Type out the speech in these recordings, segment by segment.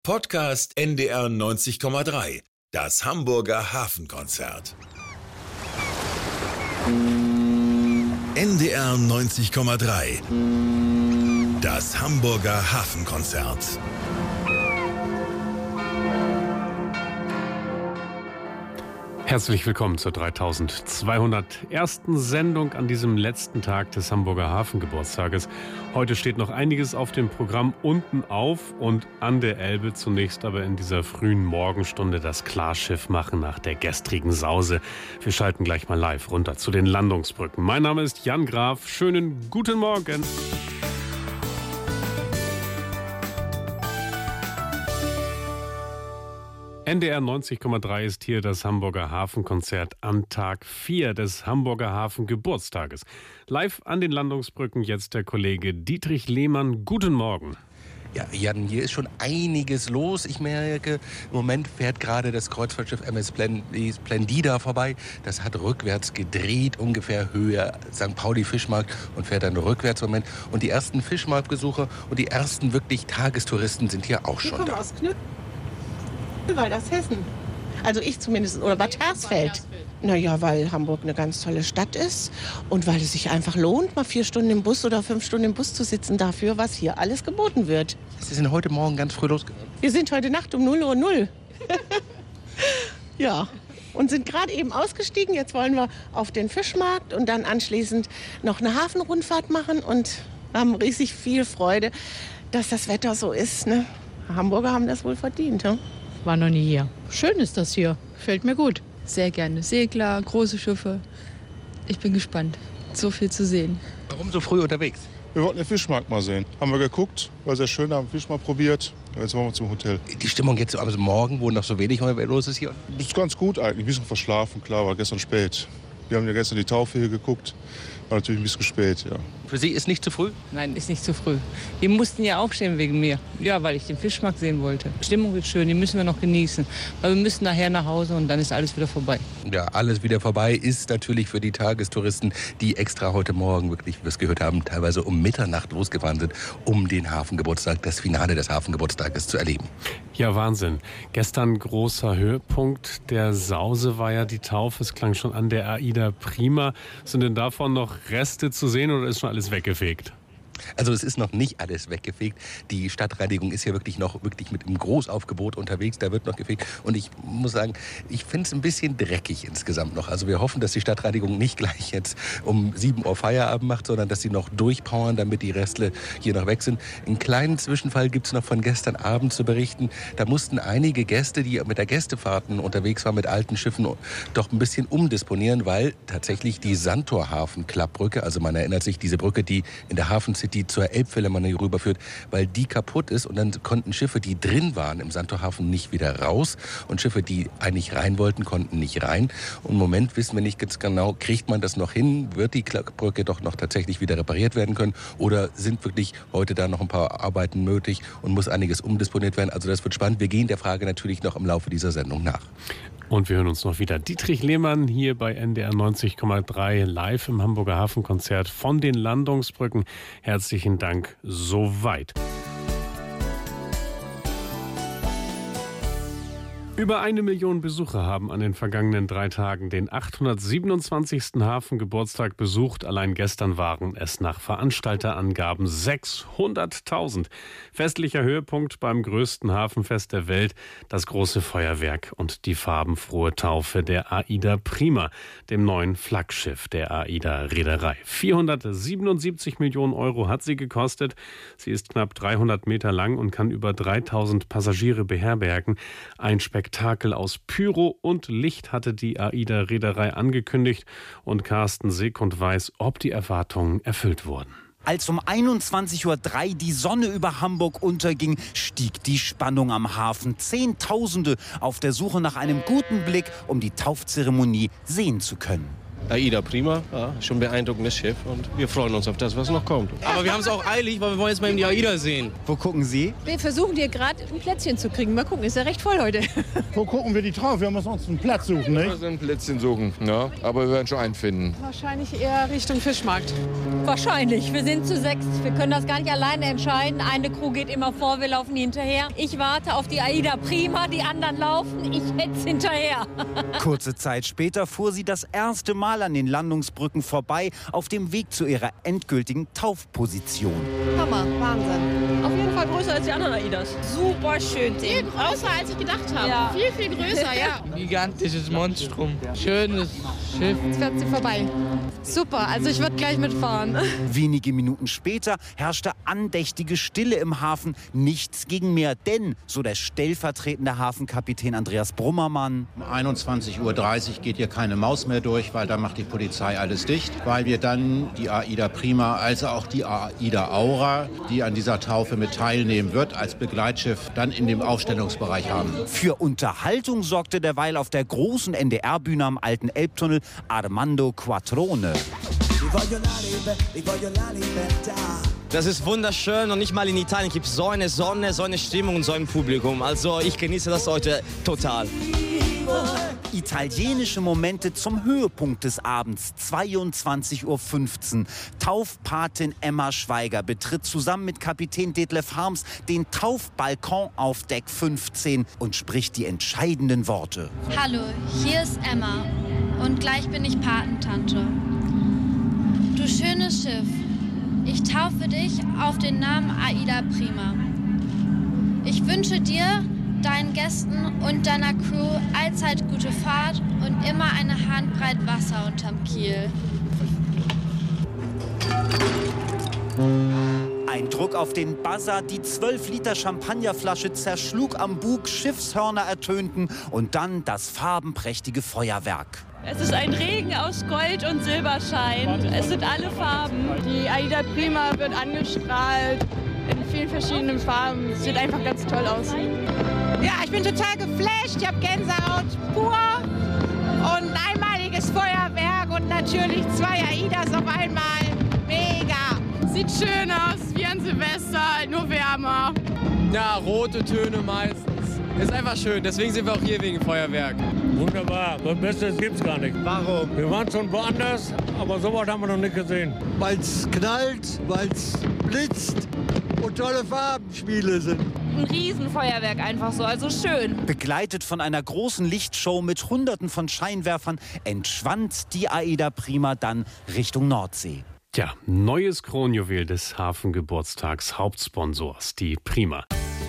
Podcast NDR 90,3. Das Hamburger Hafenkonzert. NDR 90,3. Das Hamburger Hafenkonzert. Herzlich willkommen zur 3201. Sendung an diesem letzten Tag des Hamburger Hafengeburtstages. Heute steht noch einiges auf dem Programm unten auf und an der Elbe. Zunächst aber in dieser frühen Morgenstunde das Klarschiff machen nach der gestrigen Sause. Wir schalten gleich mal live runter zu den Landungsbrücken. Mein Name ist Jan Graf. Schönen guten Morgen. NDR 90,3 ist hier das Hamburger Hafenkonzert an Tag 4 des Hamburger Hafengeburtstages. Live an den Landungsbrücken jetzt der Kollege Dietrich Lehmann. Guten Morgen. Ja, Jan, hier ist schon einiges los. Ich merke, im Moment fährt gerade das Kreuzfahrtschiff MS Splendida vorbei. Das hat rückwärts gedreht, ungefähr Höhe St. Pauli Fischmarkt und fährt dann rückwärts im Moment. Und die ersten Fischmarktbesucher und die ersten wirklich Tagestouristen sind hier auch schon da. Weil das Hessen. Also ich zumindest, oder Bad Hersfeld. Naja, weil Hamburg eine ganz tolle Stadt ist und weil es sich einfach lohnt, mal 4 Stunden im Bus oder 5 Stunden im Bus zu sitzen dafür, was hier alles geboten wird. Sie sind heute Morgen ganz früh losgegangen. Wir sind heute Nacht um 0:00 Uhr. Ja, und sind gerade eben ausgestiegen. Jetzt wollen wir auf den Fischmarkt und dann anschließend noch eine Hafenrundfahrt machen und haben riesig viel Freude, dass das Wetter so ist. Ne? Hamburger haben das wohl verdient. Ne? War noch nie hier. Schön ist das hier. Gefällt mir gut. Sehr gerne. Segler, große Schiffe. Ich bin gespannt. So viel zu sehen. Warum so früh unterwegs? Wir wollten den Fischmarkt mal sehen. Haben wir geguckt, war sehr schön, haben den Fisch mal probiert. Jetzt wollen wir zum Hotel. Die Stimmung jetzt am Morgen, wo noch so wenig los ist hier? Das ist ganz gut eigentlich, ein bisschen verschlafen, klar, war gestern spät. Wir haben ja gestern die Taufe hier geguckt, war natürlich ein bisschen spät, ja. Für Sie ist nicht zu früh? Nein, ist nicht zu früh. Die mussten ja aufstehen wegen mir. Ja, weil ich den Fischmarkt sehen wollte. Die Stimmung wird schön, die müssen wir noch genießen. Weil wir müssen nachher nach Hause und dann ist alles wieder vorbei. Ja, alles wieder vorbei ist natürlich für die Tagestouristen, die extra heute Morgen wirklich, wie wir es gehört haben, teilweise um Mitternacht losgefahren sind, um den Hafengeburtstag, das Finale des Hafengeburtstages zu erleben. Ja, Wahnsinn. Gestern großer Höhepunkt der Sause war ja die Taufe. Es klang schon an der AIDA Prima. Sind denn davon noch Reste zu sehen oder ist schon alles weggefegt? Also es ist noch nicht alles weggefegt. Die Stadtreinigung ist ja wirklich mit einem Großaufgebot unterwegs. Da wird noch gefegt. Und ich muss sagen, ich finde es ein bisschen dreckig insgesamt noch. Also wir hoffen, dass die Stadtreinigung nicht gleich jetzt um 7 Uhr Feierabend macht, sondern dass sie noch durchpowern, damit die Reste hier noch weg sind. Einen kleinen Zwischenfall gibt es noch von gestern Abend zu berichten. Da mussten einige Gäste, die mit der Gästefahrten unterwegs waren, mit alten Schiffen, doch ein bisschen umdisponieren, weil tatsächlich die Sandtorhafen-Klappbrücke, also man erinnert sich, diese Brücke, die in der Hafen City zur Elbphilharmonie rüberführt, weil die kaputt ist und dann konnten Schiffe, die drin waren im Sandtorhafen, nicht wieder raus und Schiffe, die eigentlich rein wollten, konnten nicht rein. Und im Moment wissen wir nicht ganz genau, kriegt man das noch hin? Wird die Brücke doch noch tatsächlich wieder repariert werden können? Oder sind wirklich heute da noch ein paar Arbeiten nötig und muss einiges umdisponiert werden? Also das wird spannend. Wir gehen der Frage natürlich noch im Laufe dieser Sendung nach. Und wir hören uns noch wieder. Dietrich Lehmann hier bei NDR 90,3 live im Hamburger Hafenkonzert von den Landungsbrücken. Herzlichen Dank soweit. Über 1 Million Besucher haben an den vergangenen 3 Tagen den 827. Hafengeburtstag besucht. Allein gestern waren es nach Veranstalterangaben 600.000. Festlicher Höhepunkt beim größten Hafenfest der Welt, das große Feuerwerk und die farbenfrohe Taufe der AIDA Prima, dem neuen Flaggschiff der AIDA-Reederei. 477 Millionen Euro hat sie gekostet. Sie ist knapp 300 Meter lang und kann über 3000 Passagiere beherbergen. Ein Spektakel aus Pyro und Licht hatte die AIDA-Reederei angekündigt und Carsten Sekund weiß, ob die Erwartungen erfüllt wurden. Als um 21:03 Uhr die Sonne über Hamburg unterging, stieg die Spannung am Hafen. Zehntausende auf der Suche nach einem guten Blick, um die Taufzeremonie sehen zu können. AIDA Prima, ja, schon ein beeindruckendes Schiff und wir freuen uns auf das, was noch kommt. Aber wir haben es auch eilig, weil wir wollen jetzt mal eben die AIDA sehen. Wo gucken Sie? Wir versuchen hier gerade ein Plätzchen zu kriegen. Mal gucken, ist ja recht voll heute. Wo gucken wir die drauf? Wir müssen uns einen Platz suchen, nicht? Wir müssen ein Plätzchen suchen, ja, aber wir werden schon einen finden. Wahrscheinlich eher Richtung Fischmarkt. Wahrscheinlich. Wir sind zu 6. Wir können das gar nicht alleine entscheiden. Eine Crew geht immer vor, wir laufen hinterher. Ich warte auf die AIDA Prima, die anderen laufen. Ich hetze hinterher. Kurze Zeit später fuhr sie das erste Mal an den Landungsbrücken vorbei, auf dem Weg zu ihrer endgültigen Taufposition. Hammer, Wahnsinn. Auf jeden Fall größer als die anderen AIDAs. Super schön. Viel größer, als ich gedacht habe. Ja. Viel, viel größer, ja. Gigantisches Monstrum. Schönes Schiff. Jetzt fährt sie vorbei. Super, also ich würde gleich mitfahren. Wenige Minuten später herrschte andächtige Stille im Hafen. Nichts ging mehr, denn, so der stellvertretende Hafenkapitän Andreas Brummermann: Um 21:30 Uhr geht hier keine Maus mehr durch, weil da macht die Polizei alles dicht. Weil wir dann die AIDA Prima, also auch die AIDA Aura, die an dieser Taufe mit teilnehmen wird, als Begleitschiff dann in dem Aufstellungsbereich haben. Für Unterhaltung sorgte derweil auf der großen NDR-Bühne am alten Elbtunnel Armando Quattrone. Das ist wunderschön und nicht mal in Italien gibt es so eine Sonne, so eine Stimmung und so ein Publikum. Also ich genieße das heute total. Italienische Momente zum Höhepunkt des Abends, 22:15 Uhr. Taufpatin Emma Schweiger betritt zusammen mit Kapitän Detlef Harms den Taufbalkon auf Deck 15 und spricht die entscheidenden Worte. Hallo, hier ist Emma und gleich bin ich Patentante. Du schönes Schiff, ich taufe dich auf den Namen AIDA Prima. Ich wünsche dir, deinen Gästen und deiner Crew allzeit gute Fahrt und immer eine Handbreit Wasser unterm Kiel. Ein Druck auf den Buzzer, die 12 Liter Champagnerflasche zerschlug am Bug, Schiffshörner ertönten und dann das farbenprächtige Feuerwerk. Es ist ein Regen aus Gold und Silberschein. Es sind alle Farben. Die AIDA Prima wird angestrahlt in vielen verschiedenen Farben. Sieht einfach ganz toll aus. Ja, ich bin total geflasht. Ich habe Gänsehaut pur und einmaliges Feuerwerk und natürlich 2 AIDAs auf einmal. Mega. Sieht schön aus, wie an Silvester, nur wärmer. Ja, rote Töne meistens. Ist einfach schön, deswegen sind wir auch hier wegen Feuerwerk. Wunderbar, das Beste gibt's gar nicht. Warum? Wir waren schon woanders, aber sowas haben wir noch nicht gesehen. Weil es knallt, weil es blitzt und tolle Farbenspiele sind. Ein Riesenfeuerwerk einfach so, also schön. Begleitet von einer großen Lichtshow mit Hunderten von Scheinwerfern entschwand die AIDA Prima dann Richtung Nordsee. Tja, neues Kronjuwel des Hafengeburtstags Hauptsponsors, die Prima.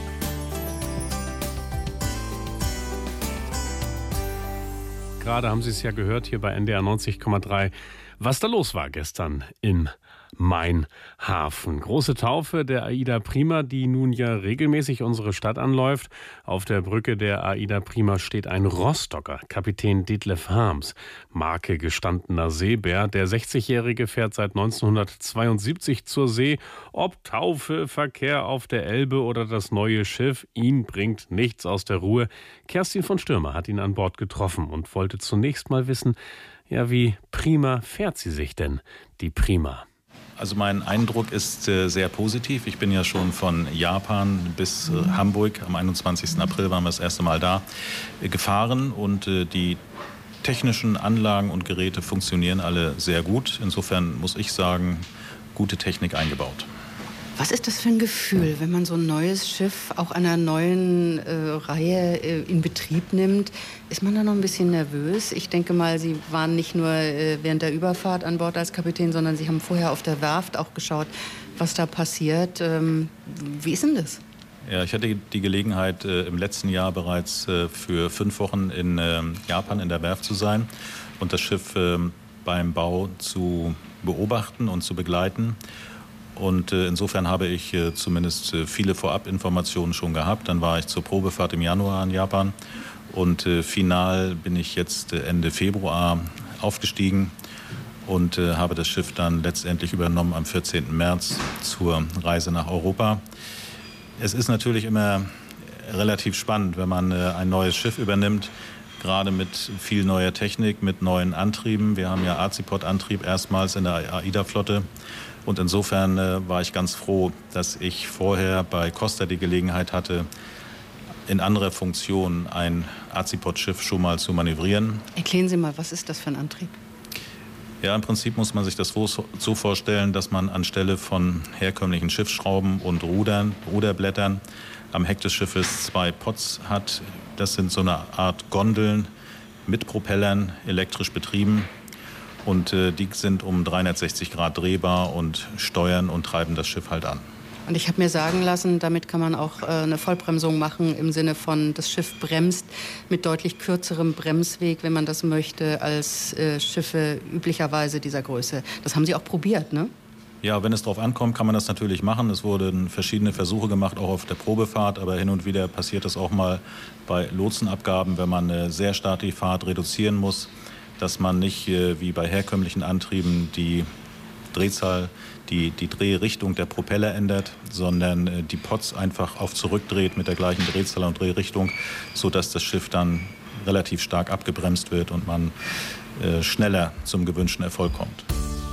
Gerade haben Sie es ja gehört hier bei NDR 90,3, was da los war gestern im Main-Hafen. Große Taufe der AIDA Prima, die nun ja regelmäßig unsere Stadt anläuft. Auf der Brücke der AIDA Prima steht ein Rostocker, Kapitän Detlef Harms, Marke gestandener Seebär. Der 60-Jährige fährt seit 1972 zur See. Ob Taufe, Verkehr auf der Elbe oder das neue Schiff, ihn bringt nichts aus der Ruhe. Kerstin von Stürmer hat ihn an Bord getroffen und wollte zunächst mal wissen, ja, wie prima fährt sie sich denn, die Prima? Also mein Eindruck ist sehr positiv. Ich bin ja schon von Japan bis Hamburg. Am 21. April waren wir das erste Mal da gefahren und die technischen Anlagen und Geräte funktionieren alle sehr gut. Insofern muss ich sagen, gute Technik eingebaut. Was ist das für ein Gefühl, wenn man so ein neues Schiff auch einer neuen Reihe in Betrieb nimmt? Ist man da noch ein bisschen nervös? Ich denke mal, Sie waren nicht nur während der Überfahrt an Bord als Kapitän, sondern Sie haben vorher auf der Werft auch geschaut, was da passiert. Wie ist denn das? Ja, ich hatte die Gelegenheit, im letzten Jahr bereits für 5 Wochen in Japan in der Werft zu sein und das Schiff beim Bau zu beobachten und zu begleiten. Und insofern habe ich zumindest viele Vorabinformationen schon gehabt. Dann war ich zur Probefahrt im Januar in Japan und final bin ich jetzt Ende Februar aufgestiegen und habe das Schiff dann letztendlich übernommen am 14. März zur Reise nach Europa. Es ist natürlich immer relativ spannend, wenn man ein neues Schiff übernimmt, gerade mit viel neuer Technik, mit neuen Antrieben. Wir haben ja Azipod-Antrieb erstmals in der AIDA-Flotte. Und insofern war ich ganz froh, dass ich vorher bei Costa die Gelegenheit hatte, in anderer Funktion ein Azipod-Schiff schon mal zu manövrieren. Erklären Sie mal, was ist das für ein Antrieb? Ja, im Prinzip muss man sich das so vorstellen, dass man anstelle von herkömmlichen Schiffsschrauben und Ruderblättern am Heck des Schiffes 2 Pods hat. Das sind so eine Art Gondeln mit Propellern, elektrisch betrieben. Und die sind um 360 Grad drehbar und steuern und treiben das Schiff halt an. Und ich habe mir sagen lassen, damit kann man auch eine Vollbremsung machen im Sinne von, das Schiff bremst mit deutlich kürzerem Bremsweg, wenn man das möchte, als Schiffe üblicherweise dieser Größe. Das haben Sie auch probiert, ne? Ja, wenn es darauf ankommt, kann man das natürlich machen. Es wurden verschiedene Versuche gemacht, auch auf der Probefahrt. Aber hin und wieder passiert es auch mal bei Lotsenabgaben, wenn man sehr stark die Fahrt reduzieren muss, dass man nicht wie bei herkömmlichen Antrieben die Drehzahl, die Drehrichtung der Propeller ändert, sondern die Pods einfach auf zurückdreht mit der gleichen Drehzahl und Drehrichtung, sodass das Schiff dann relativ stark abgebremst wird und man schneller zum gewünschten Erfolg kommt.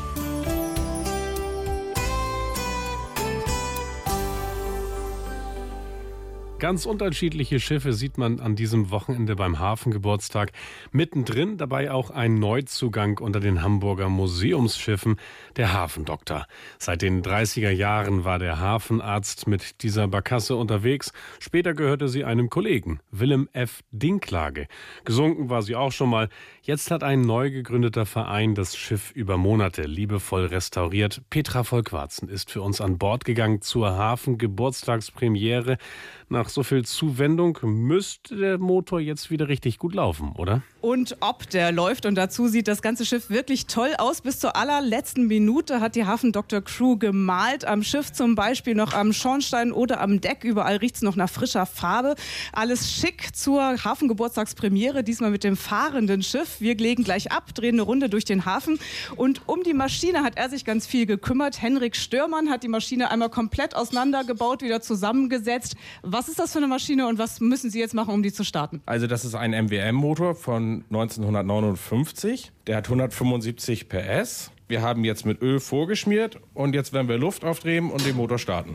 Ganz unterschiedliche Schiffe sieht man an diesem Wochenende beim Hafengeburtstag. Mittendrin dabei auch ein Neuzugang unter den Hamburger Museumsschiffen, der Hafendoktor. Seit den 30er Jahren war der Hafenarzt mit dieser Barkasse unterwegs. Später gehörte sie einem Kollegen, Willem F. Dinklage. Gesunken war sie auch schon mal. Jetzt hat ein neu gegründeter Verein das Schiff über Monate liebevoll restauriert. Petra Volkwarzen ist für uns an Bord gegangen zur Hafengeburtstagspremiere. Nach so viel Zuwendung müsste der Motor jetzt wieder richtig gut laufen, oder? Und ob der läuft. Und dazu sieht das ganze Schiff wirklich toll aus. Bis zur allerletzten Minute hat die Hafendoktor-Crew gemalt. Am Schiff zum Beispiel noch am Schornstein oder am Deck. Überall riecht es noch nach frischer Farbe. Alles schick zur Hafengeburtstagspremiere. Diesmal mit dem fahrenden Schiff. Wir legen gleich ab, drehen eine Runde durch den Hafen. Und um die Maschine hat er sich ganz viel gekümmert. Henrik Störmann hat die Maschine einmal komplett auseinandergebaut, wieder zusammengesetzt. Was ist das für eine Maschine und was müssen Sie jetzt machen, um die zu starten? Also das ist ein MWM-Motor von 1959. Der hat 175 PS. Wir haben jetzt mit Öl vorgeschmiert und jetzt werden wir Luft aufdrehen und den Motor starten.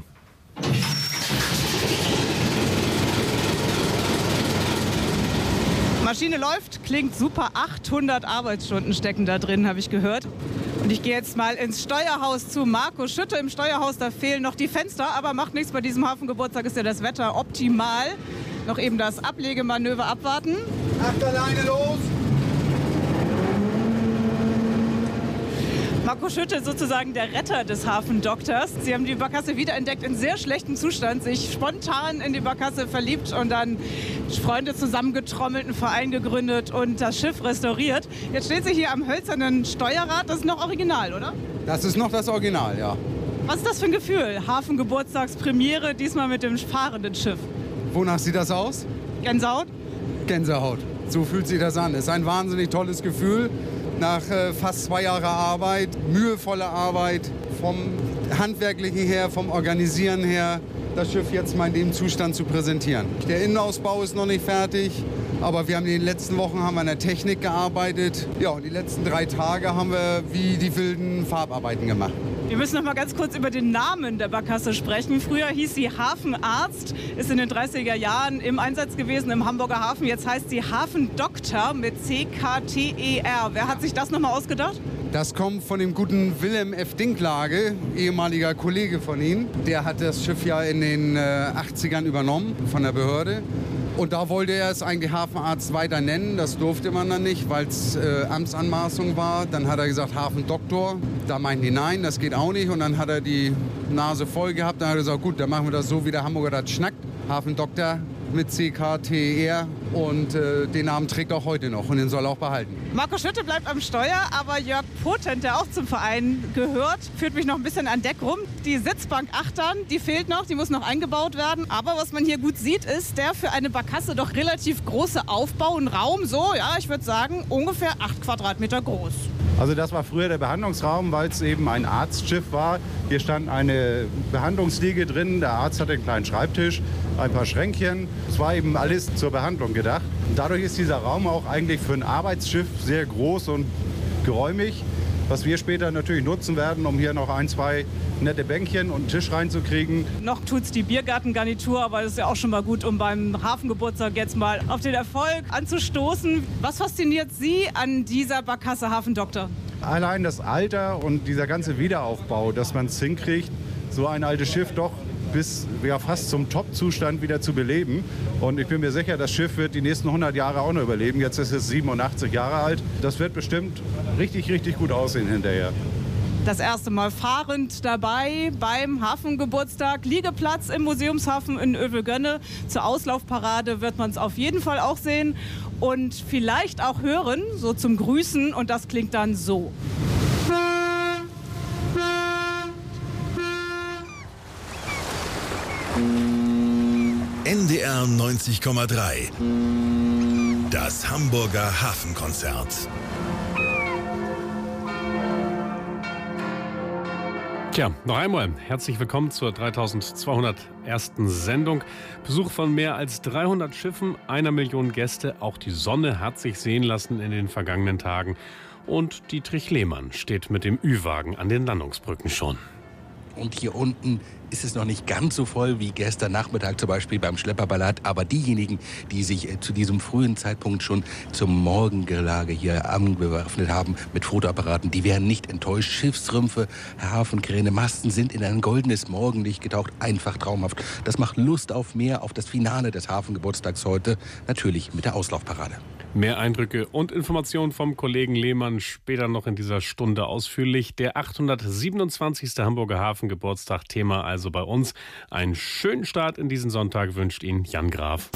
Maschine läuft, klingt super. 800 Arbeitsstunden stecken da drin, habe ich gehört. Und ich gehe jetzt mal ins Steuerhaus zu Marco Schütte. Im Steuerhaus, da fehlen noch die Fenster, aber macht nichts. Bei diesem Hafengeburtstag ist ja das Wetter optimal. Noch eben das Ablegemanöver abwarten. Achterleine los! Marco Schütte, sozusagen der Retter des Hafendoktors. Sie haben die Barkasse wiederentdeckt in sehr schlechtem Zustand, sich spontan in die Barkasse verliebt und dann Freunde zusammengetrommelt, einen Verein gegründet und das Schiff restauriert. Jetzt steht sie hier am hölzernen Steuerrad. Das ist noch original, oder? Das ist noch das Original, ja. Was ist das für ein Gefühl? Hafengeburtstagspremiere, diesmal mit dem fahrenden Schiff. Wonach sieht das aus? Gänsehaut? Gänsehaut. So fühlt sich das an. Es ist ein wahnsinnig tolles Gefühl. Nach fast 2 Jahren Arbeit, mühevolle Arbeit, vom Handwerklichen her, vom Organisieren her, das Schiff jetzt mal in dem Zustand zu präsentieren. Der Innenausbau ist noch nicht fertig, aber wir haben in den letzten Wochen an der Technik gearbeitet. Ja, und die letzten 3 Tage haben wir wie die wilden Farbarbeiten gemacht. Wir müssen noch mal ganz kurz über den Namen der Barkasse sprechen. Früher hieß sie Hafenarzt, ist in den 30er Jahren im Einsatz gewesen im Hamburger Hafen. Jetzt heißt sie Hafendoktor mit CKTER. Wer hat sich das noch mal ausgedacht? Das kommt von dem guten Willem F. Dinklage, ehemaliger Kollege von Ihnen. Der hat das Schiff ja in den 80ern übernommen von der Behörde. Und da wollte er es eigentlich Hafenarzt weiter nennen. Das durfte man dann nicht, weil es Amtsanmaßung war. Dann hat er gesagt Hafendoktor. Da meinten die, nein, das geht auch nicht. Und dann hat er die Nase voll gehabt. Dann hat er gesagt, gut, dann machen wir das so, wie der Hamburger das schnackt. Hafendoktor mit CKTER. Und den Namen trägt er auch heute noch und den soll er auch behalten. Marco Schütte bleibt am Steuer, aber Jörg Potent, der auch zum Verein gehört, führt mich noch ein bisschen an Deck rum. Die Sitzbank Achtern, die fehlt noch, die muss noch eingebaut werden. Aber was man hier gut sieht, ist der für eine Barkasse doch relativ große Aufbau, ein Raum, so, ja, ich würde sagen, ungefähr 8 Quadratmeter groß. Also das war früher der Behandlungsraum, weil es eben ein Arztschiff war. Hier stand eine Behandlungsliege drin, der Arzt hatte einen kleinen Schreibtisch, ein paar Schränkchen. Es war eben alles zur Behandlung gedacht. Und dadurch ist dieser Raum auch eigentlich für ein Arbeitsschiff sehr groß und geräumig, was wir später natürlich nutzen werden, um hier noch 1, 2 nette Bänkchen und einen Tisch reinzukriegen. Noch tut's die Biergartengarnitur, aber das ist ja auch schon mal gut, um beim Hafengeburtstag jetzt mal auf den Erfolg anzustoßen. Was fasziniert Sie an dieser Barkasse Hafendoktor? Allein das Alter und dieser ganze Wiederaufbau, dass man es hinkriegt, so ein altes Schiff doch bis fast zum Top-Zustand wieder zu beleben. Und ich bin mir sicher, das Schiff wird die nächsten 100 Jahre auch noch überleben. Jetzt ist es 87 Jahre alt. Das wird bestimmt richtig, richtig gut aussehen hinterher. Das erste Mal fahrend dabei beim Hafengeburtstag. Liegeplatz im Museumshafen in Övelgönne. Zur Auslaufparade wird man es auf jeden Fall auch sehen und vielleicht auch hören, so zum Grüßen. Und das klingt dann so. NDR 90,3. Das Hamburger Hafenkonzert. Tja, noch einmal herzlich willkommen zur 3201. Sendung. Besuch von mehr als 300 Schiffen, 1 Million Gäste. Auch die Sonne hat sich sehen lassen in den vergangenen Tagen. Und Dietrich Lehmann steht mit dem Ü-Wagen an den Landungsbrücken schon. Und hier unten ist es noch nicht ganz so voll wie gestern Nachmittag zum Beispiel beim Schlepperballett. Aber diejenigen, die sich zu diesem frühen Zeitpunkt schon zum Morgengelage hier angewaffnet haben mit Fotoapparaten, die wären nicht enttäuscht. Schiffsrümpfe, Hafenkräne, Masten sind in ein goldenes Morgenlicht getaucht. Einfach traumhaft. Das macht Lust auf mehr, auf das Finale des Hafengeburtstags heute. Natürlich mit der Auslaufparade. Mehr Eindrücke und Informationen vom Kollegen Lehmann später noch in dieser Stunde ausführlich. Der 827. Hamburger Hafengeburtstag, Thema also bei uns. Einen schönen Start in diesen Sonntag wünscht Ihnen Jan Graf.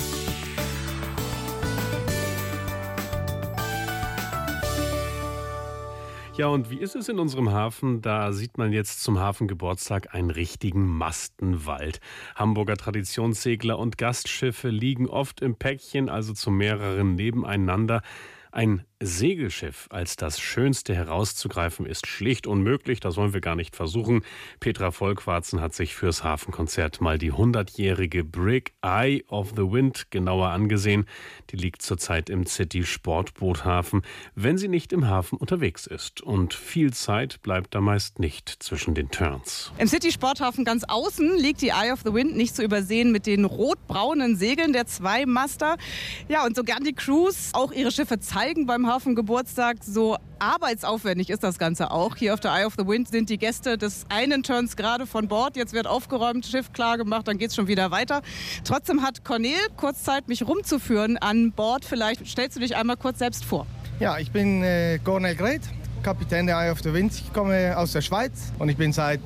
Ja, und wie ist es in unserem Hafen? Da sieht man jetzt zum Hafengeburtstag einen richtigen Mastenwald. Hamburger Traditionssegler und Gastschiffe liegen oft im Päckchen, also zu mehreren nebeneinander. Ein Segelschiff als das Schönste herauszugreifen ist schlicht unmöglich. Das wollen wir gar nicht versuchen. Petra Vollquarzen hat sich fürs Hafenkonzert mal die 100-jährige Brig Eye of the Wind genauer angesehen. Die liegt zurzeit im City Sportboothafen, wenn sie nicht im Hafen unterwegs ist. Und viel Zeit bleibt da meist nicht zwischen den Turns. Im City Sporthafen ganz außen liegt die Eye of the Wind, nicht zu übersehen mit den rot-braunen Segeln der Zweimaster. Ja, und so gern die Crews auch ihre Schiffe zeigen beim Hafengeburtstag, so arbeitsaufwendig ist das Ganze auch. Hier auf der Eye of the Wind sind die Gäste des einen Turns gerade von Bord. Jetzt wird aufgeräumt, Schiff klar gemacht, dann geht's schon wieder weiter. Trotzdem hat Cornel kurz Zeit, mich rumzuführen an Bord. Vielleicht stellst du dich einmal kurz selbst vor. Ja, ich bin Cornel Greth, Kapitän der Eye of the Wind. Ich komme aus der Schweiz und ich bin seit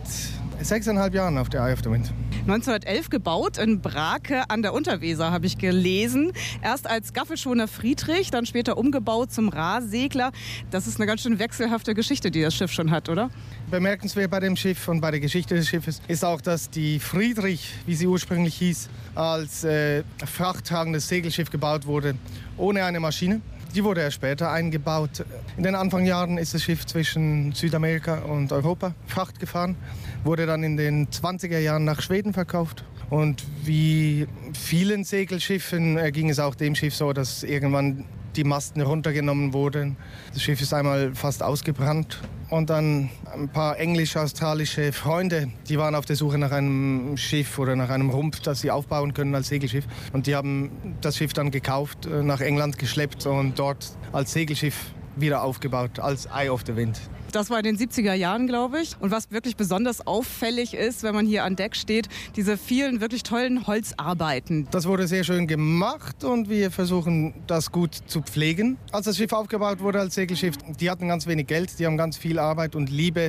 6,5 Jahren auf der Eye of the Wind. 1911 gebaut in Brake an der Unterweser, habe ich gelesen. Erst als Gaffelschoner Friedrich, dann später umgebaut zum Rahsegler. Das ist eine ganz schön wechselhafte Geschichte, die das Schiff schon hat, oder? Bemerkenswert bei dem Schiff und bei der Geschichte des Schiffes ist auch, dass die Friedrich, wie sie ursprünglich hieß, als frachttragendes Segelschiff gebaut wurde, ohne eine Maschine. Die wurde erst später eingebaut. In den Anfangsjahren ist das Schiff zwischen Südamerika und Europa Fracht gefahren, wurde dann in den 20er Jahren nach Schweden verkauft. Und wie vielen Segelschiffen ging es auch dem Schiff so, dass irgendwann die Masten runtergenommen wurden. Das Schiff ist einmal fast ausgebrannt. Und dann ein paar englisch-australische Freunde, die waren auf der Suche nach einem Schiff oder nach einem Rumpf, das sie aufbauen können als Segelschiff. Und die haben das Schiff dann gekauft, nach England geschleppt und dort als Segelschiff wieder aufgebaut, als Eye of the Wind. Das war in den 70er Jahren, glaube ich. Und was wirklich besonders auffällig ist, wenn man hier an Deck steht, diese vielen wirklich tollen Holzarbeiten. Das wurde sehr schön gemacht und wir versuchen, das gut zu pflegen. Als das Schiff aufgebaut wurde als Segelschiff, die hatten ganz wenig Geld, die haben ganz viel Arbeit und Liebe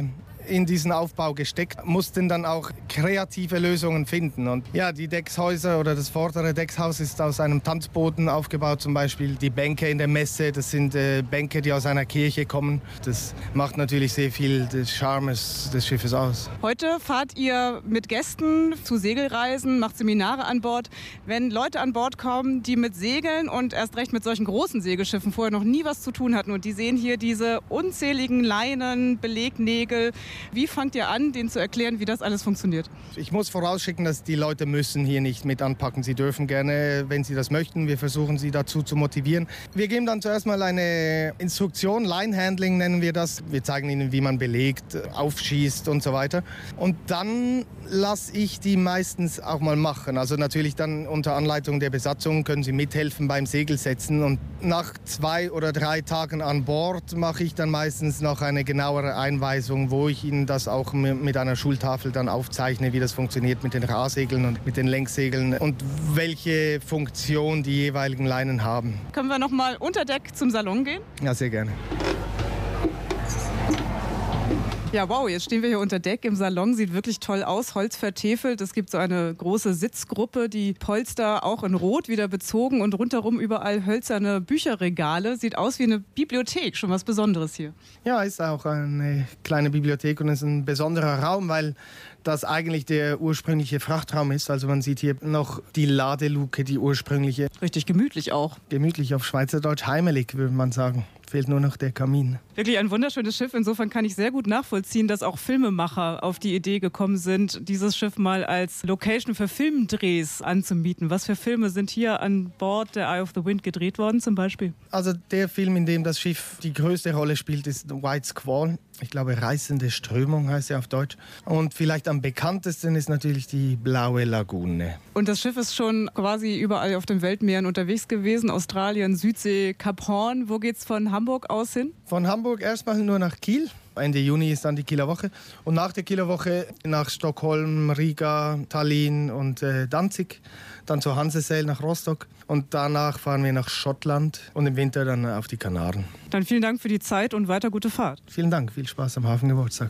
in diesen Aufbau gesteckt, mussten dann auch kreative Lösungen finden. Und ja, die Deckshäuser oder das vordere Deckshaus ist aus einem Tanzboden aufgebaut, zum Beispiel die Bänke in der Messe, das sind Bänke, die aus einer Kirche kommen. Das macht natürlich sehr viel des Charmes des Schiffes aus. Heute fahrt ihr mit Gästen zu Segelreisen, macht Seminare an Bord. Wenn Leute an Bord kommen, die mit Segeln und erst recht mit solchen großen Segelschiffen vorher noch nie was zu tun hatten und die sehen hier diese unzähligen Leinen, Belegnägel. Wie fangt ihr an, denen zu erklären, wie das alles funktioniert? Ich muss vorausschicken, dass die Leute müssen hier nicht mit anpacken. Sie dürfen gerne, wenn sie das möchten. Wir versuchen sie dazu zu motivieren. Wir geben dann zuerst mal eine Instruktion, Line-Handling nennen wir das. Wir zeigen ihnen, wie man belegt, aufschießt und so weiter. Und dann lasse ich die meistens auch mal machen. Also natürlich dann unter Anleitung der Besatzung können sie mithelfen beim Segelsetzen. Und nach 2 oder 3 Tagen an Bord mache ich dann meistens noch eine genauere Einweisung, wo ich ihnen das auch mit einer Schultafel dann aufzeichne, wie das funktioniert mit den Rahsegeln und mit den Längssegeln und welche Funktion die jeweiligen Leinen haben. Können wir noch mal unter Deck zum Salon gehen? Ja, sehr gerne. Ja, wow, jetzt stehen wir hier unter Deck im Salon. Sieht wirklich toll aus, Holz vertäfelt. Es gibt so eine große Sitzgruppe, die Polster auch in Rot wieder bezogen und rundherum überall hölzerne Bücherregale. Sieht aus wie eine Bibliothek, schon was Besonderes hier. Ja, ist auch eine kleine Bibliothek und ist ein besonderer Raum, weil das eigentlich der ursprüngliche Frachtraum ist. Also man sieht hier noch die Ladeluke, die ursprüngliche. Richtig gemütlich auch. Gemütlich auf Schweizerdeutsch, heimelig würde man sagen. Fehlt nur noch der Kamin. Wirklich ein wunderschönes Schiff. Insofern kann ich sehr gut nachvollziehen, dass auch Filmemacher auf die Idee gekommen sind, dieses Schiff mal als Location für Filmdrehs anzumieten. Was für Filme sind hier an Bord der Eye of the Wind gedreht worden zum Beispiel? Also der Film, in dem das Schiff die größte Rolle spielt, ist White Squall. Ich glaube, reißende Strömung heißt er auf Deutsch. Und vielleicht am bekanntesten ist natürlich die Blaue Lagune. Und das Schiff ist schon quasi überall auf den Weltmeeren unterwegs gewesen. Australien, Südsee, Kap Horn. Wo geht's von Hamburg aus hin? Von Hamburg erstmal nur nach Kiel. Ende Juni ist dann die Kieler Woche. Und nach der Kieler Woche nach Stockholm, Riga, Tallinn und Danzig. Dann zur Hanseseel nach Rostock. Und danach fahren wir nach Schottland und im Winter dann auf die Kanaren. Dann vielen Dank für die Zeit und weiter gute Fahrt. Vielen Dank, viel Spaß am Hafengeburtstag.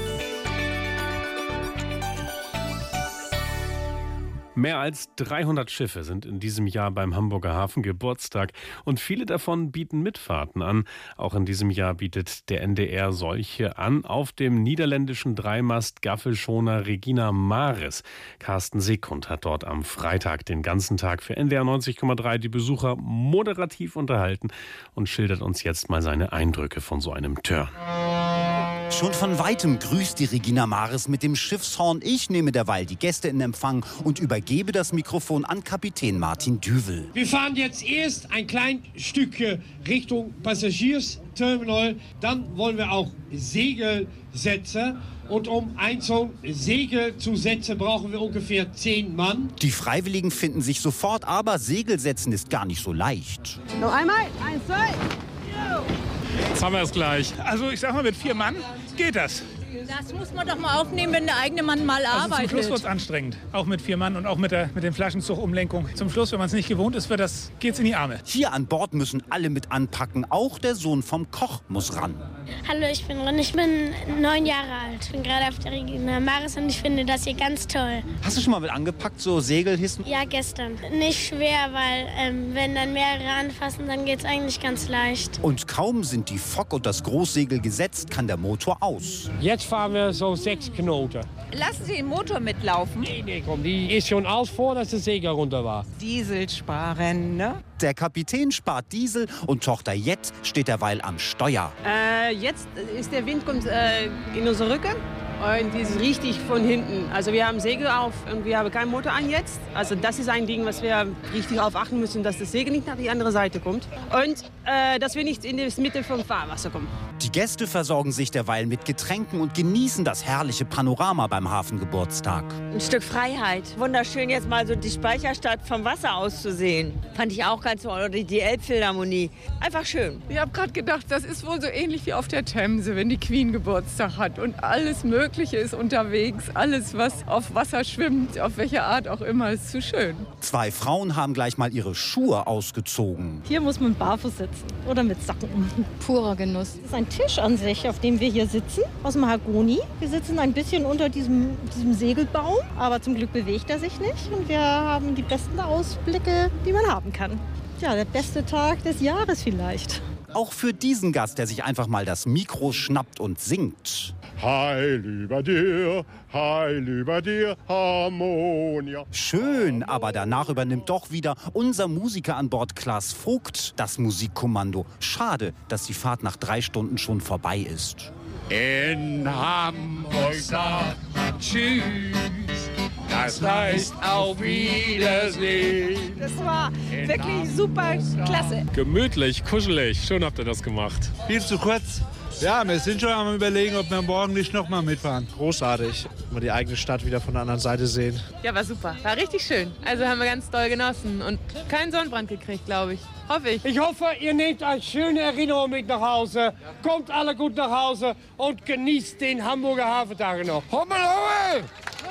Mehr als 300 Schiffe sind in diesem Jahr beim Hamburger Hafen Geburtstag und viele davon bieten Mitfahrten an. Auch in diesem Jahr bietet der NDR solche an auf dem niederländischen Dreimast-Gaffelschoner Regina Maris. Carsten Sekund hat dort am Freitag den ganzen Tag für NDR 90,3 die Besucher moderativ unterhalten und schildert uns jetzt mal seine Eindrücke von so einem Turn. Schon von Weitem grüßt die Regina Maris mit dem Schiffshorn. Ich nehme derweil die Gäste in Empfang und übergebe das Mikrofon an Kapitän Martin Düvel. Wir fahren jetzt erst ein kleines Stück Richtung Passagiersterminal. Dann wollen wir auch Segel setzen. Und um ein so ein Segel zu setzen, brauchen wir ungefähr 10 Mann. Die Freiwilligen finden sich sofort, aber Segel setzen ist gar nicht so leicht. Noch einmal, 1, 2. Jetzt haben wir es gleich. Also ich sag mal, mit 4 Mann geht das. Das muss man doch mal aufnehmen, wenn der eigene Mann mal arbeitet. Zum Schluss wird es anstrengend. Auch mit 4 Mann und auch mit dem Flaschenzug-Umlenkung. Zum Schluss, wenn man es nicht gewohnt ist, geht's in die Arme. Hier an Bord müssen alle mit anpacken. Auch der Sohn vom Koch muss ran. Hallo, ich bin Ron. Ich bin 9 Jahre alt. Ich bin gerade auf der Regina Maris und ich finde das hier ganz toll. Hast du schon mal mit angepackt, so Segelhissen? Ja, gestern. Nicht schwer, weil wenn dann mehrere anfassen, dann geht's eigentlich ganz leicht. Und kaum sind die Fock und das Großsegel gesetzt, kann der Motor aus. Jetzt fahren wir so 6 Knoten. Lassen Sie den Motor mitlaufen? Nee, komm, die ist schon aus, vor dass der Segel runter war. Diesel sparen, ne? Der Kapitän spart Diesel und Tochter Jett steht derweil am Steuer. Jetzt ist der Wind kommt in unsere Rücken und die ist richtig von hinten. Also wir haben Segel auf und wir haben keinen Motor an jetzt. Also das ist ein Ding, was wir richtig darauf achten müssen, dass das Segel nicht nach die andere Seite kommt und dass wir nicht in die Mitte vom Fahrwasser kommen. Die Gäste versorgen sich derweil mit Getränken und genießen das herrliche Panorama beim Hafengeburtstag. Ein Stück Freiheit. Wunderschön, jetzt mal so die Speicherstadt vom Wasser aus zu sehen. Fand ich auch ganz toll. Oder die Elbphilharmonie. Einfach schön. Ich habe gerade gedacht, das ist wohl so ähnlich wie auf der Themse, wenn die Queen Geburtstag hat. Und alles Mögliche ist unterwegs. Alles, was auf Wasser schwimmt, auf welche Art auch immer, ist zu schön. 2 Frauen haben gleich mal ihre Schuhe ausgezogen. Hier muss man barfuß sitzen oder mit Socken. Purer Genuss. Das ist ein Tisch an sich, auf dem wir hier sitzen, aus Mahagoni. Wir sitzen ein bisschen unter diesem Segelbaum, aber zum Glück bewegt er sich nicht. Und wir haben die besten Ausblicke, die man haben kann. Ja, der beste Tag des Jahres vielleicht. Auch für diesen Gast, der sich einfach mal das Mikro schnappt und singt. Heil über dir, Harmonia. Schön, aber danach übernimmt doch wieder unser Musiker an Bord, Klaas Vogt, das Musikkommando. Schade, dass die Fahrt nach 3 Stunden schon vorbei ist. In Hamburg sagt tschüss, das heißt auf Wiedersehen. Das war wirklich super klasse. Gemütlich, kuschelig, schön habt ihr das gemacht. Viel zu kurz. Ja, wir sind schon am Überlegen, ob wir morgen nicht nochmal mitfahren. Großartig, mal die eigene Stadt wieder von der anderen Seite sehen. Ja, war super. War richtig schön. Also haben wir ganz doll genossen und keinen Sonnenbrand gekriegt, glaube ich. Hoffe ich. Ich hoffe, ihr nehmt euch schöne Erinnerungen mit nach Hause. Kommt alle gut nach Hause und genießt den Hamburger Hafentag noch. Hommel, hommel!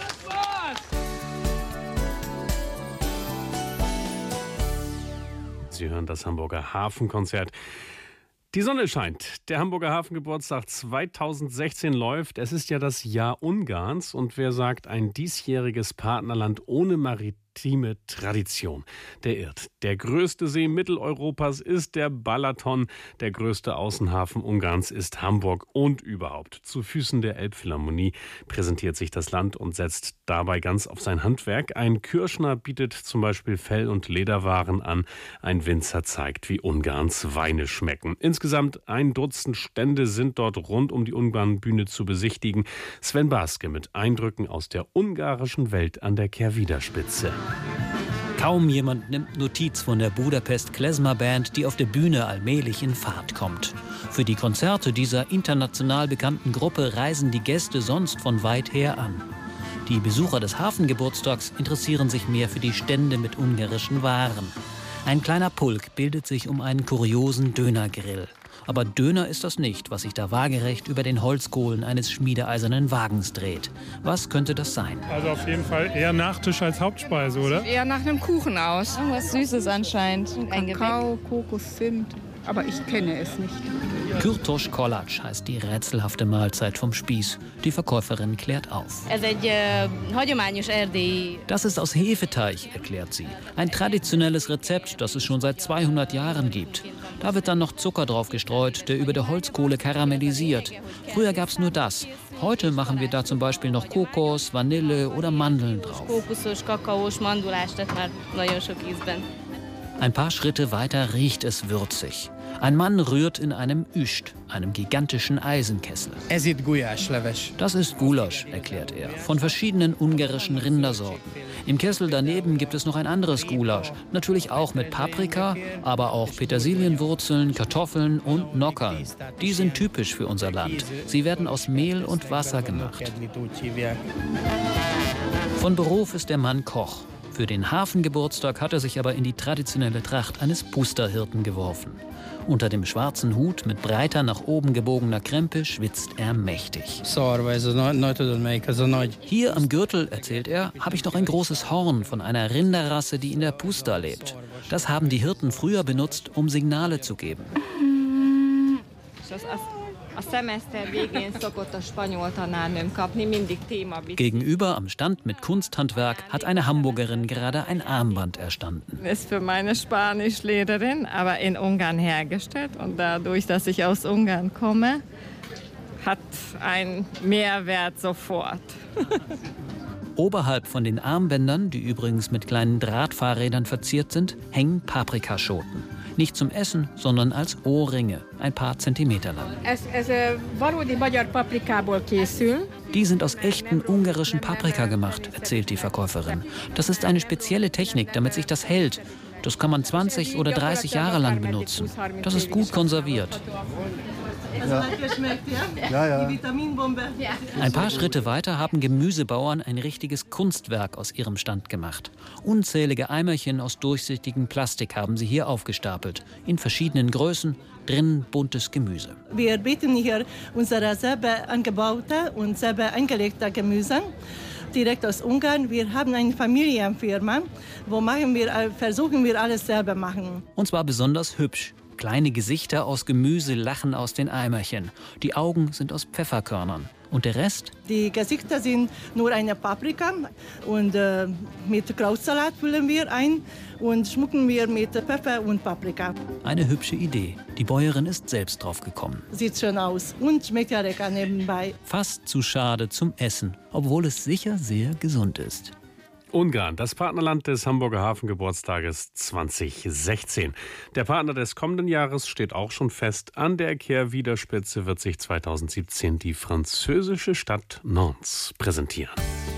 Sie hören das Hamburger Hafenkonzert. Die Sonne scheint. Der Hamburger Hafengeburtstag 2016 läuft. Es ist ja das Jahr Ungarns. Und wer sagt, ein diesjähriges Partnerland ohne maritime Tradition, der irrt. Der größte See Mitteleuropas ist der Balaton. Der größte Außenhafen Ungarns ist Hamburg. Und überhaupt, zu Füßen der Elbphilharmonie präsentiert sich das Land und setzt dabei ganz auf sein Handwerk. Ein Kürschner bietet zum Beispiel Fell- und Lederwaren an. Ein Winzer zeigt, wie Ungarns Weine schmecken. Insgesamt 1 Dutzend Stände sind dort rund um die Ungarnbühne zu besichtigen. Sven Baske mit Eindrücken aus der ungarischen Welt an der Kehrwiederspitze. Kaum jemand nimmt Notiz von der Budapest Klezmer Band, die auf der Bühne allmählich in Fahrt kommt. Für die Konzerte dieser international bekannten Gruppe reisen die Gäste sonst von weit her an. Die Besucher des Hafengeburtstags interessieren sich mehr für die Stände mit ungarischen Waren. Ein kleiner Pulk bildet sich um einen kuriosen Dönergrill. Aber Döner ist das nicht, was sich da waagerecht über den Holzkohlen eines schmiedeeisernen Wagens dreht. Was könnte das sein? Also auf jeden Fall eher Nachtisch als Hauptspeise, oder? Eher nach einem Kuchen aus. Irgendwas Süßes anscheinend. Ein Kakao, Kokos, Zimt. Aber ich kenne es nicht. Kürtos Kolacs heißt die rätselhafte Mahlzeit vom Spieß. Die Verkäuferin klärt auf. Das ist aus Hefeteig, erklärt sie. Ein traditionelles Rezept, das es schon seit 200 Jahren gibt. Da wird dann noch Zucker drauf gestreut, der über der Holzkohle karamellisiert. Früher gab es nur das. Heute machen wir da zum Beispiel noch Kokos, Vanille oder Mandeln drauf. Ein paar Schritte weiter riecht es würzig. Ein Mann rührt in einem Üst, einem gigantischen Eisenkessel. Das ist Gulasch, erklärt er, von verschiedenen ungarischen Rindersorten. Im Kessel daneben gibt es noch ein anderes Gulasch, natürlich auch mit Paprika, aber auch Petersilienwurzeln, Kartoffeln und Nockern. Die sind typisch für unser Land. Sie werden aus Mehl und Wasser gemacht. Von Beruf ist der Mann Koch. Für den Hafengeburtstag hat er sich aber in die traditionelle Tracht eines Pusterhirten geworfen. Unter dem schwarzen Hut mit breiter, nach oben gebogener Krempe schwitzt er mächtig. Hier am Gürtel, erzählt er, habe ich noch ein großes Horn von einer Rinderrasse, die in der Pusta lebt. Das haben die Hirten früher benutzt, um Signale zu geben. Gegenüber am Stand mit Kunsthandwerk hat eine Hamburgerin gerade ein Armband erstanden. Ist für meine Spanischlehrerin, aber in Ungarn hergestellt. Und dadurch, dass ich aus Ungarn komme, hat einen Mehrwert sofort. Oberhalb von den Armbändern, die übrigens mit kleinen Drahtfahrrädern verziert sind, hängen Paprikaschoten. Nicht zum Essen, sondern als Ohrringe, ein paar Zentimeter lang. Die sind aus echten ungarischen Paprika gemacht, erzählt die Verkäuferin. Das ist eine spezielle Technik, damit sich das hält. Das kann man 20 oder 30 Jahre lang benutzen. Das ist gut konserviert. Ein paar Schritte weiter haben Gemüsebauern ein richtiges Kunstwerk aus ihrem Stand gemacht. Unzählige Eimerchen aus durchsichtigem Plastik haben sie hier aufgestapelt. In verschiedenen Größen, drin buntes Gemüse. Wir bieten hier unsere selber angebaute und selber eingelegte Gemüse. Direkt aus Ungarn. Wir haben eine Familienfirma, wo versuchen wir alles selber machen. Und zwar besonders hübsch. Kleine Gesichter aus Gemüse lachen aus den Eimerchen. Die Augen sind aus Pfefferkörnern. Und der Rest? Die Gesichter sind nur eine Paprika und mit Krautsalat füllen wir ein und schmücken wir mit Pfeffer und Paprika. Eine hübsche Idee. Die Bäuerin ist selbst drauf gekommen. Sieht schön aus und schmeckt ja lecker nebenbei. Fast zu schade zum Essen, obwohl es sicher sehr gesund ist. Ungarn, das Partnerland des Hamburger Hafengeburtstages 2016. Der Partner des kommenden Jahres steht auch schon fest. An der Kehrwiederspitze wird sich 2017 die französische Stadt Nantes präsentieren.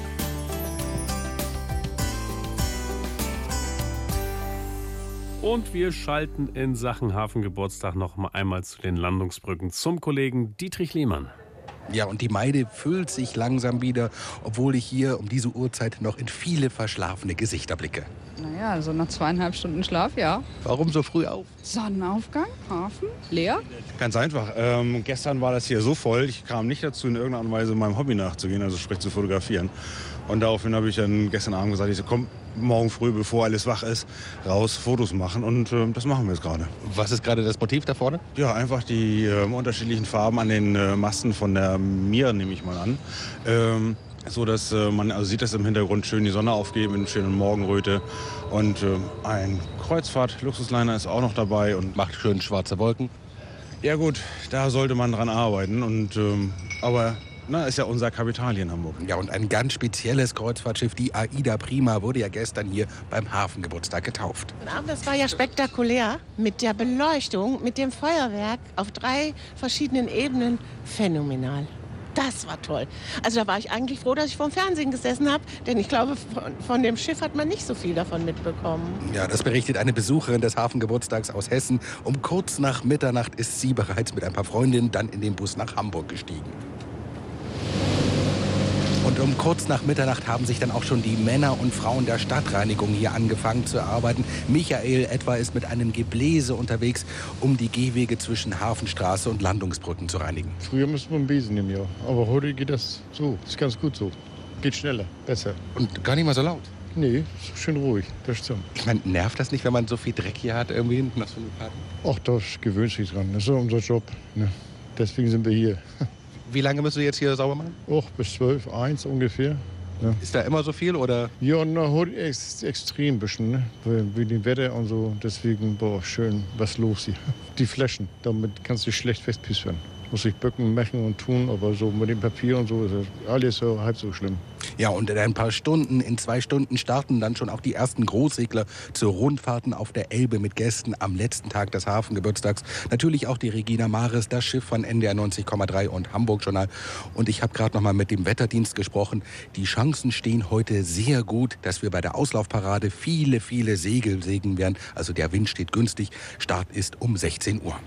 Und wir schalten in Sachen Hafengeburtstag noch einmal zu den Landungsbrücken zum Kollegen Dietrich Lehmann. Ja, und die Meide füllt sich langsam wieder, obwohl ich hier um diese Uhrzeit noch in viele verschlafene Gesichter blicke. Naja, also nach 2,5 Stunden Schlaf, ja. Warum so früh auf? Sonnenaufgang, Hafen, leer. Ganz einfach. Gestern war das hier so voll, ich kam nicht dazu, in irgendeiner Art und Weise meinem Hobby nachzugehen, also sprich zu fotografieren. Und daraufhin habe ich dann gestern Abend gesagt, ich so, komm, morgen früh, bevor alles wach ist, raus, Fotos machen. Und das machen wir jetzt gerade. Was ist gerade das Motiv da vorne? Ja, einfach die unterschiedlichen Farben an den Masten von der Mir, nehme ich mal an. So dass man also sieht, dass im Hintergrund schön die Sonne aufgeht mit einer schönen Morgenröte. Und ein Kreuzfahrt-Luxusliner ist auch noch dabei. Und macht schön schwarze Wolken. Ja gut, da sollte man dran arbeiten. Und, aber ist ja unser Kapital hier in Hamburg. Ja, und ein ganz spezielles Kreuzfahrtschiff, die Aida Prima, wurde ja gestern hier beim Hafengeburtstag getauft. Das war ja spektakulär mit der Beleuchtung, mit dem Feuerwerk auf 3 verschiedenen Ebenen. Phänomenal. Das war toll. Also da war ich eigentlich froh, dass ich vorm Fernsehen gesessen habe, denn ich glaube, von dem Schiff hat man nicht so viel davon mitbekommen. Ja, das berichtet eine Besucherin des Hafengeburtstags aus Hessen. Um kurz nach Mitternacht ist sie bereits mit ein paar Freundinnen dann in den Bus nach Hamburg gestiegen. Und um kurz nach Mitternacht haben sich dann auch schon die Männer und Frauen der Stadtreinigung hier angefangen zu arbeiten. Michael etwa ist mit einem Gebläse unterwegs, um die Gehwege zwischen Hafenstraße und Landungsbrücken zu reinigen. Früher musste man einen Besen nehmen, ja. Aber heute geht das so. Ist ganz gut so. Geht schneller, besser. Und gar nicht mal so laut? Nee, ist schön ruhig, das stimmt. Ich meine, nervt das nicht, wenn man so viel Dreck hier hat irgendwie nach so einem Party? Ach, das gewöhnt sich dran. Das ist unser Job. Ne? Deswegen sind wir hier. Wie lange müssen Sie jetzt hier sauber machen? Och, bis 12, 1 ungefähr. Ja. Ist da immer so viel, oder? Ja, heute ist extrem ein bisschen, ne? Wie dem Wetter und so. Deswegen, schön, was los hier. Die Flaschen, damit kannst du schlecht festpüstern. Muss ich bücken, machen und tun, aber so mit dem Papier und so ist alles so halb so schlimm. Ja, und in ein paar Stunden, in 2 Stunden starten dann schon auch die ersten Großsegler zu Rundfahrten auf der Elbe mit Gästen am letzten Tag des Hafengeburtstags. Natürlich auch die Regina Maris, das Schiff von NDR 90,3 und Hamburg Journal. Und ich habe gerade noch mal mit dem Wetterdienst gesprochen. Die Chancen stehen heute sehr gut, dass wir bei der Auslaufparade viele Segel segeln werden. Also der Wind steht günstig. Start ist um 16 Uhr.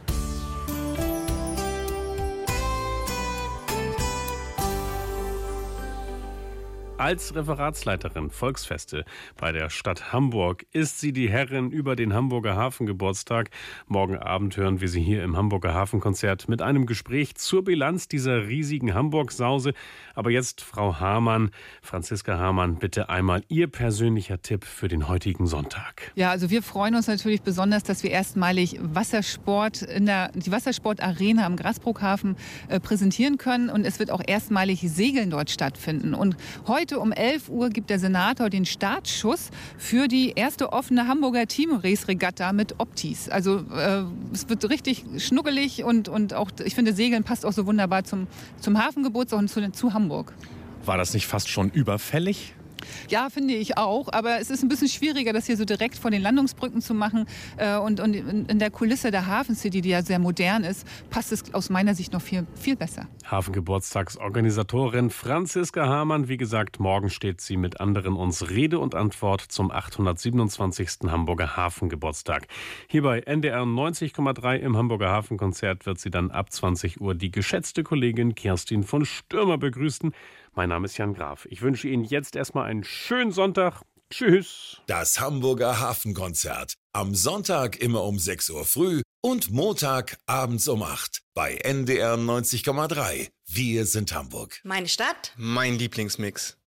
Als Referatsleiterin Volksfeste bei der Stadt Hamburg ist sie die Herrin über den Hamburger Hafengeburtstag. Morgen Abend hören wir sie hier im Hamburger Hafenkonzert mit einem Gespräch zur Bilanz dieser riesigen Hamburg-Sause. Aber jetzt, Frau Hamann, Franziska Hamann, bitte einmal Ihr persönlicher Tipp für den heutigen Sonntag. Ja, also wir freuen uns natürlich besonders, dass wir erstmalig Wassersport die Wassersportarena am Grasbrookhafen präsentieren können. Und es wird auch erstmalig Segeln dort stattfinden. Und heute um 11 Uhr gibt der Senator den Startschuss für die erste offene Hamburger Team-Race-Regatta mit Optis. Also es wird richtig schnuckelig und auch, ich finde, Segeln passt auch so wunderbar zum Hafengeburtstag und zu Hamburg. War das nicht fast schon überfällig? Ja, finde ich auch. Aber es ist ein bisschen schwieriger, das hier so direkt vor den Landungsbrücken zu machen. Und in der Kulisse der Hafen City, die ja sehr modern ist, passt es aus meiner Sicht noch viel, viel besser. Hafengeburtstagsorganisatorin Franziska Hamann. Wie gesagt, morgen steht sie mit anderen uns Rede und Antwort zum 827. Hamburger Hafengeburtstag. Hier bei NDR 90,3 im Hamburger Hafenkonzert wird sie dann ab 20 Uhr die geschätzte Kollegin Kerstin von Stürmer begrüßen. Mein Name ist Jan Graf. Ich wünsche Ihnen jetzt erstmal einen schönen Sonntag. Tschüss. Das Hamburger Hafenkonzert. Am Sonntag immer um 6 Uhr früh und Montag abends um 8 bei NDR 90,3. Wir sind Hamburg. Meine Stadt. Mein Lieblingsmix.